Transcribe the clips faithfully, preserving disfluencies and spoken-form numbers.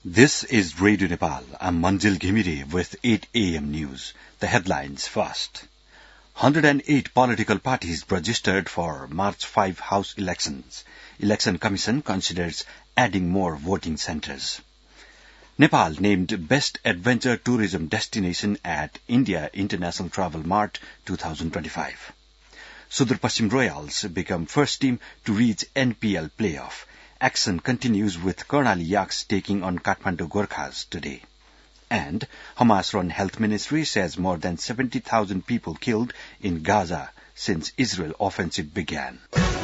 This is Radio Nepal. I'm Manjil Ghimire with eight a.m. news. The headlines first. one hundred eight political parties registered for March fifth House elections. Election Commission considers adding more voting centres. Nepal named Best Adventure Tourism Destination at India International Travel Mart twenty twenty-five. Sudar Paschim Royals become first team to reach N P L playoff. Action continues with Karnali Yaks taking on Kathmandu Gorkhas today. And Hamas-run Health Ministry says more than seventy thousand people killed in Gaza since Israel offensive began.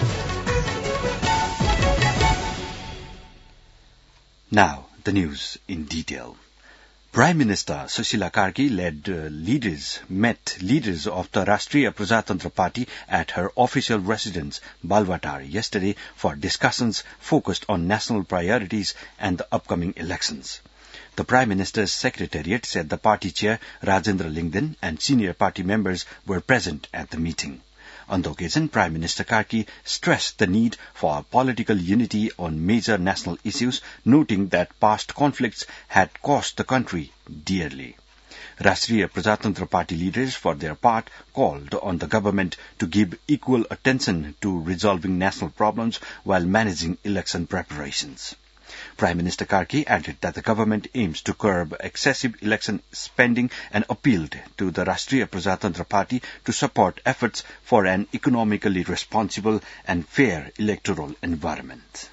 Now, the news in detail. Prime Minister Sushila Karki led uh, leaders met leaders of the Rashtriya Prajatantra Party at her official residence, Balvatari, yesterday for discussions focused on national priorities and the upcoming elections. The Prime Minister's Secretariat said the party chair, Rajendra Lingden, and senior party members were present at the meeting. On the occasion, Prime Minister Karki stressed the need for political unity on major national issues, noting that past conflicts had cost the country dearly. Rashtriya Prajatantra Party leaders, for their part, called on the government to give equal attention to resolving national problems while managing election preparations. Prime Minister Karki added that the government aims to curb excessive election spending and appealed to the Rashtriya Prajatantra Party to support efforts for an economically responsible and fair electoral environment.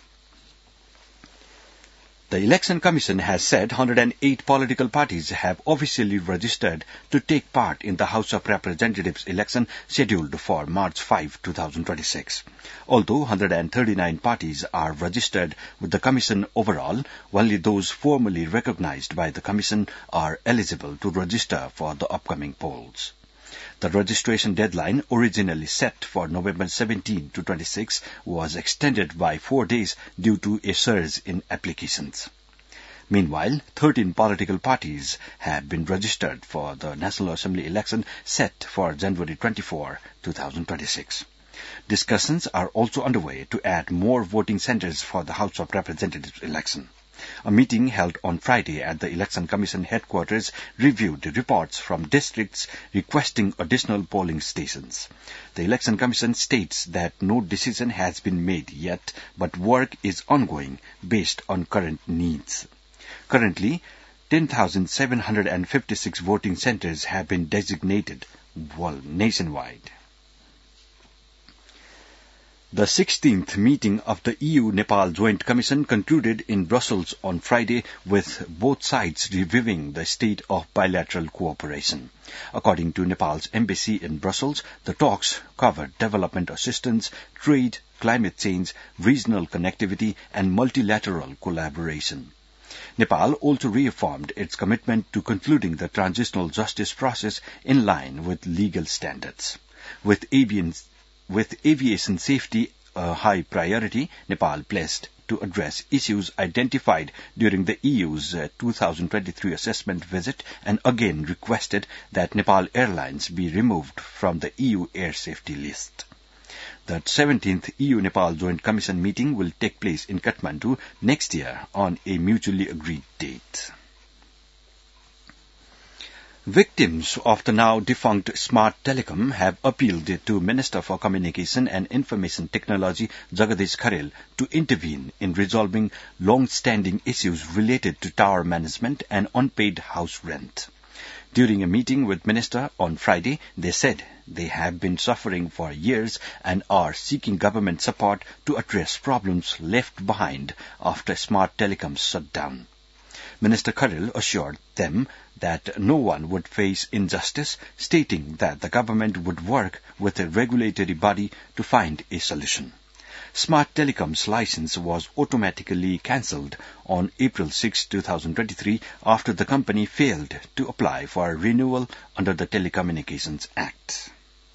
The Election Commission has said one hundred eight political parties have officially registered to take part in the House of Representatives election scheduled for March fifth, twenty twenty-six. Although one hundred thirty-nine parties are registered with the Commission overall, only those formally recognized by the Commission are eligible to register for the upcoming polls. The registration deadline, originally set for November seventeenth to twenty-sixth, was extended by four days due to a surge in applications. Meanwhile, thirteen political parties have been registered for the National Assembly election set for January twenty-fourth, twenty twenty-six. Discussions are also underway to add more voting centres for the House of Representatives election. A meeting held on Friday at the Election Commission headquarters reviewed reports from districts requesting additional polling stations. The Election Commission states that no decision has been made yet, but work is ongoing based on current needs. Currently, ten thousand seven hundred fifty-six voting centres have been designated nationwide. The sixteenth meeting of the E U-Nepal Joint Commission concluded in Brussels on Friday with both sides reviewing the state of bilateral cooperation. According to Nepal's embassy in Brussels, the talks covered development assistance, trade, climate change, regional connectivity, and multilateral collaboration. Nepal also reaffirmed its commitment to concluding the transitional justice process in line with legal standards. With avian With aviation safety a high priority, Nepal pledged to address issues identified during the E U's uh, two thousand twenty-three assessment visit and again requested that Nepal Airlines be removed from the E U air safety list. The seventeenth E U-Nepal Joint Commission meeting will take place in Kathmandu next year on a mutually agreed date. Victims of the now defunct Smart Telecom have appealed to Minister for Communication and Information Technology Jagadish Kharel to intervene in resolving long-standing issues related to tower management and unpaid house rent. During a meeting with Minister on Friday, they said they have been suffering for years and are seeking government support to address problems left behind after Smart Telecom's shutdown. Minister Kharel assured them that no one would face injustice, stating that the government would work with a regulatory body to find a solution. Smart Telecom's license was automatically cancelled on April sixth, twenty twenty-three after the company failed to apply for renewal under the Telecommunications Act.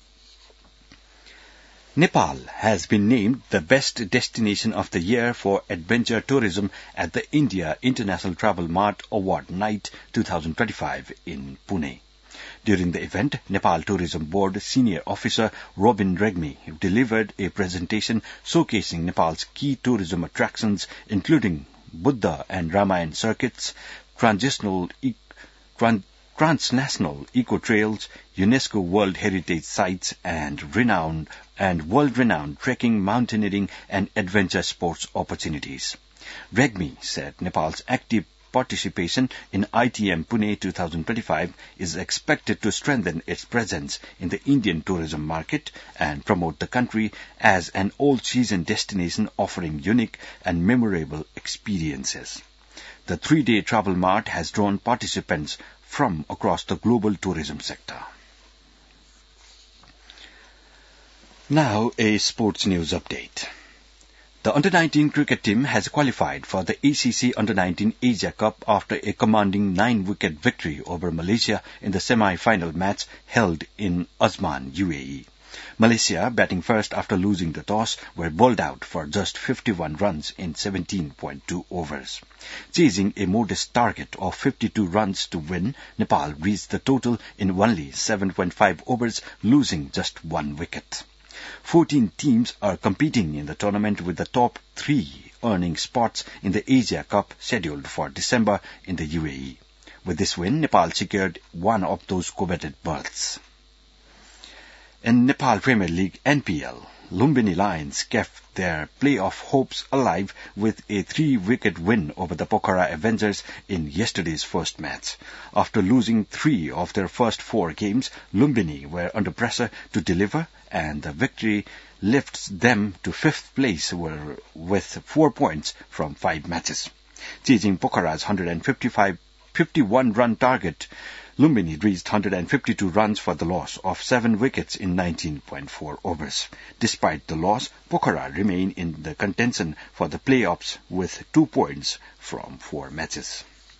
Nepal has been named the best destination of the year for adventure tourism at the India International Travel Mart Award Night twenty twenty-five in Pune. During the event, Nepal Tourism Board Senior Officer Robin Regmi delivered a presentation showcasing Nepal's key tourism attractions, including Buddha and Ramayan circuits, transitional e- trans- transnational eco-trails, UNESCO World Heritage Sites, and renowned and world-renowned trekking, mountaineering, and adventure sports opportunities. REGMI said Nepal's active participation in I T M Pune twenty twenty-five is expected to strengthen its presence in the Indian tourism market and promote the country as an all-season destination offering unique and memorable experiences. The three-day travel mart has drawn participants from across the global tourism sector. Now, a sports news update. The under nineteen cricket team has qualified for the A C C under nineteen Asia Cup after a commanding nine-wicket victory over Malaysia in the semi-final match held in Usman, U A E. Malaysia, batting first after losing the toss, were bowled out for just fifty-one runs in seventeen point two overs. Chasing a modest target of fifty-two runs to win, Nepal reached the total in only seven point five overs, losing just one wicket. Fourteen teams are competing in the tournament, with the top three earning spots in the Asia Cup scheduled for December in the U A E. With this win, Nepal secured one of those coveted berths. In Nepal Premier League N P L, Lumbini Lions kept their playoff hopes alive with a three-wicket win over the Pokhara Avengers in yesterday's first match. After losing three of their first four games, Lumbini were under pressure to deliver, and the victory lifts them to fifth place with four points from five matches. Chasing Pokhara's one hundred fifty-one run target, Lumbini reached one hundred fifty-two runs for the loss of seven wickets in nineteen point four overs. Despite the loss, Pokhara remain in the contention for the playoffs with two points from four matches.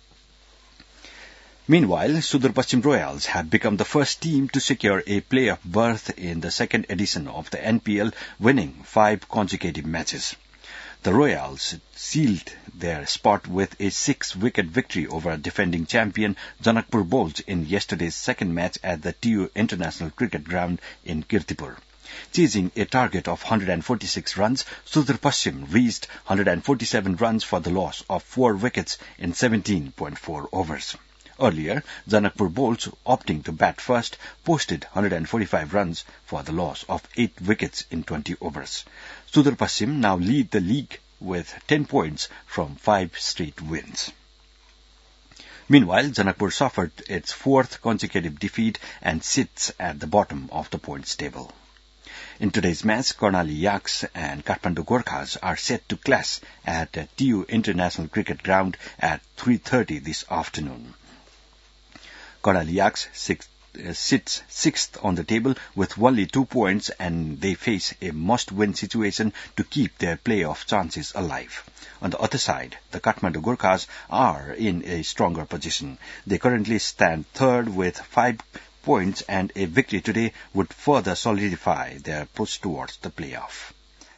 Meanwhile, Sudur Paschim Royals have become the first team to secure a playoff berth in the second edition of the N P L, winning five consecutive matches. The Royals sealed their spot with a six-wicket victory over defending champion Janakpur Bulls in yesterday's second match at the T U International Cricket Ground in Kirtipur. Chasing a target of one hundred forty-six runs, Sudur Paschim reached one hundred forty-seven runs for the loss of four wickets in seventeen point four overs. Earlier, Janakpur Bulls, opting to bat first, posted one hundred forty-five runs for the loss of eight wickets in twenty overs. Sudur Paschim now lead the league with ten points from five straight wins. Meanwhile, Janakpur suffered its fourth consecutive defeat and sits at the bottom of the points table. In today's match, Karnali Yaks and Kathmandu Gorkhas are set to clash at the T U International Cricket Ground at three thirty this afternoon. Karnali Yaks six, uh, sits sixth on the table with only two points, and they face a must-win situation to keep their playoff chances alive. On the other side, the Kathmandu Gorkhas are in a stronger position. They currently stand third with five points, and a victory today would further solidify their push towards the playoff.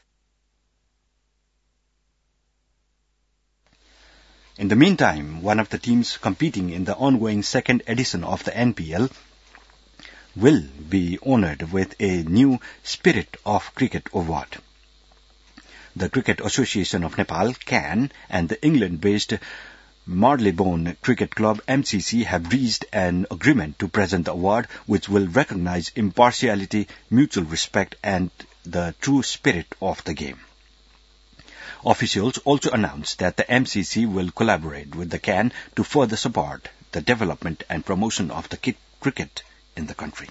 In the meantime, one of the teams competing in the ongoing second edition of the N P L will be honoured with a new Spirit of Cricket award. The Cricket Association of Nepal, C A N, and the England-based Marylebone Cricket Club, M C C, have reached an agreement to present the award, which will recognise impartiality, mutual respect, and the true spirit of the game. Officials also announced that the M C C will collaborate with the C A N to further support the development and promotion of the cricket in the country.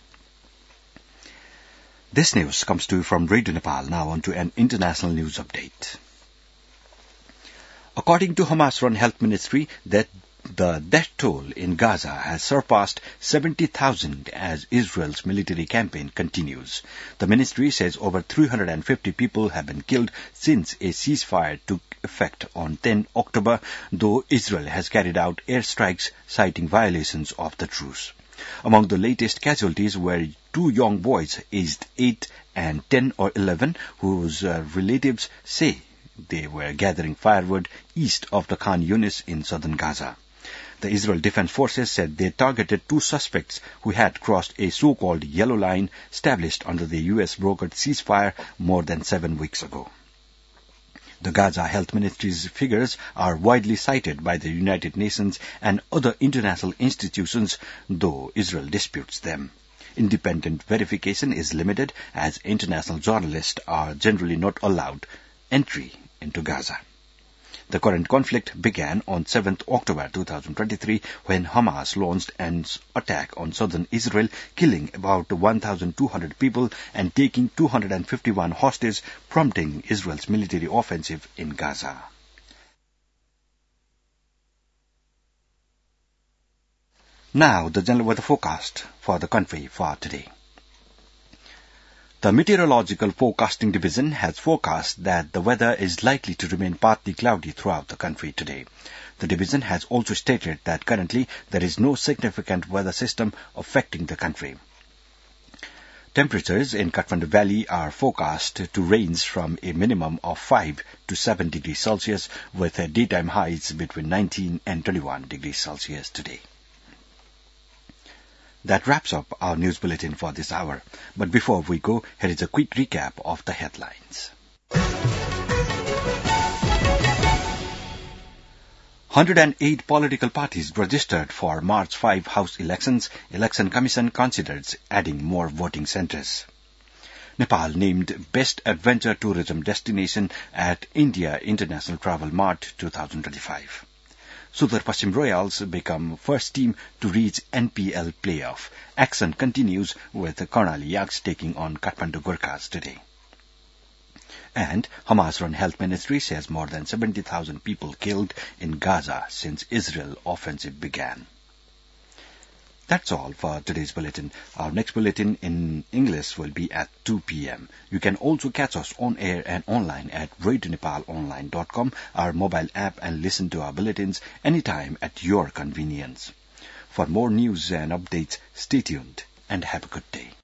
This news comes to you from Radio Nepal. Now on to an international news update. According to Hamas-run Health Ministry, that the death toll in Gaza has surpassed seventy thousand as Israel's military campaign continues. The ministry says over three hundred fifty people have been killed since a ceasefire took effect on the tenth of October, though Israel has carried out airstrikes citing violations of the truce. Among the latest casualties were two young boys aged eight and ten or eleven, whose uh, relatives say they were gathering firewood east of the Khan Yunis in southern Gaza. The Israel Defense Forces said they targeted two suspects who had crossed a so-called yellow line established under the U S brokered ceasefire more than seven weeks ago. The Gaza Health Ministry's figures are widely cited by the United Nations and other international institutions, though Israel disputes them. Independent verification is limited as international journalists are generally not allowed entry into Gaza. The current conflict began on seventh October two thousand twenty-three when Hamas launched an attack on southern Israel, killing about one thousand two hundred people and taking two hundred fifty-one hostages, prompting Israel's military offensive in Gaza. Now, the general weather forecast for the country for today. The Meteorological Forecasting Division has forecast that the weather is likely to remain partly cloudy throughout the country today. The division has also stated that currently there is no significant weather system affecting the country. Temperatures in Kathmandu Valley are forecast to range from a minimum of five to seven degrees Celsius with daytime highs between nineteen and twenty-one degrees Celsius today. That wraps up our news bulletin for this hour. But before we go, here is a quick recap of the headlines. one hundred eight political parties registered for March fifth House elections. Election Commission considers adding more voting centres. Nepal named Best Adventure Tourism Destination at India International Travel Mart twenty twenty-five. Sudar Paschim Royals become first team to reach N P L playoff. Action continues with Karnali Yaks taking on Kathmandu Gurkhas today. And Hamas-run Health Ministry says more than seventy thousand people killed in Gaza since Israel offensive began. That's all for today's bulletin. Our next bulletin in English will be at two p.m. You can also catch us on air and online at radio nepal online dot com, our mobile app, and listen to our bulletins anytime at your convenience. For more news and updates, stay tuned and have a good day.